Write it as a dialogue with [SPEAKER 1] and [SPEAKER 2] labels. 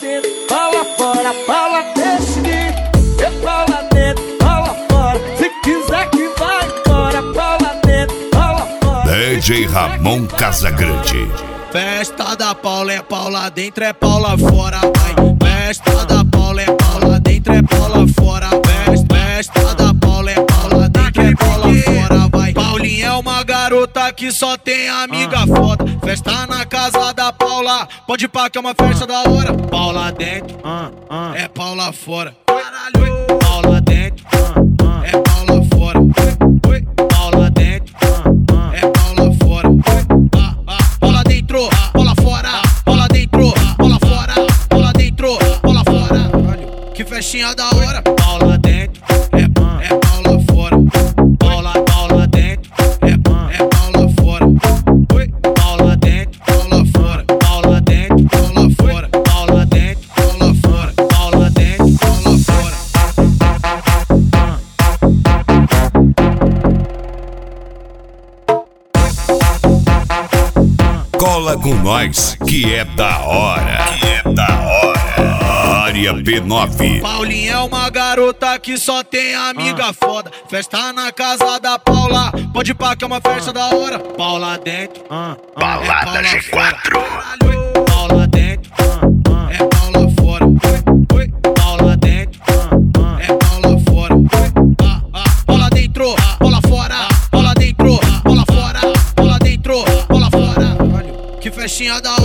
[SPEAKER 1] dentro, pau lá fora, pau lá dentro. É pau lá dentro, pau lá fora. Se quiser que vai embora, pau lá dentro, pau lá fora.
[SPEAKER 2] DJ Ramon Casagrande.
[SPEAKER 3] Festa da Paula é pau lá dentro, é pau lá fora, vai. Festa da Paula é pau lá dentro, é pau lá fora. Festa da Paula é pau lá dentro, é pau lá fora, vai. Paulinha é uma garota que só tem amiga foda. Festa na casa da Paula, pode pá que é uma festa da hora. Pau lá dentro, é pau lá fora. Caralho, pau lá dentro, é pau lá fora. Pau lá dentro, é pau lá fora. Bola dentro, bola fora, bola dentro, bola fora, bola dentro, bola fora. Que festinha da hora. Bola dentro, é bola fora. Bola dentro, é bola fora. Bola dentro, bola fora. Bola dentro, bola fora. Bola dentro, bola fora. Bola dentro, bola fora.
[SPEAKER 2] Cola com nós, que é da hora. Área B9.
[SPEAKER 3] Paulinha é uma garota que só tem amiga foda. Festa na casa da Paula, pode pá que é uma festa da hora. Paula dentro,
[SPEAKER 2] Balada G4.
[SPEAKER 3] Paula dentro, é Paula fora. Paula dentro, é Paula fora. Bola dentro, bola fora. Bola dentro, bola fora. Bola dentro, bola fora. Que festinha da hora.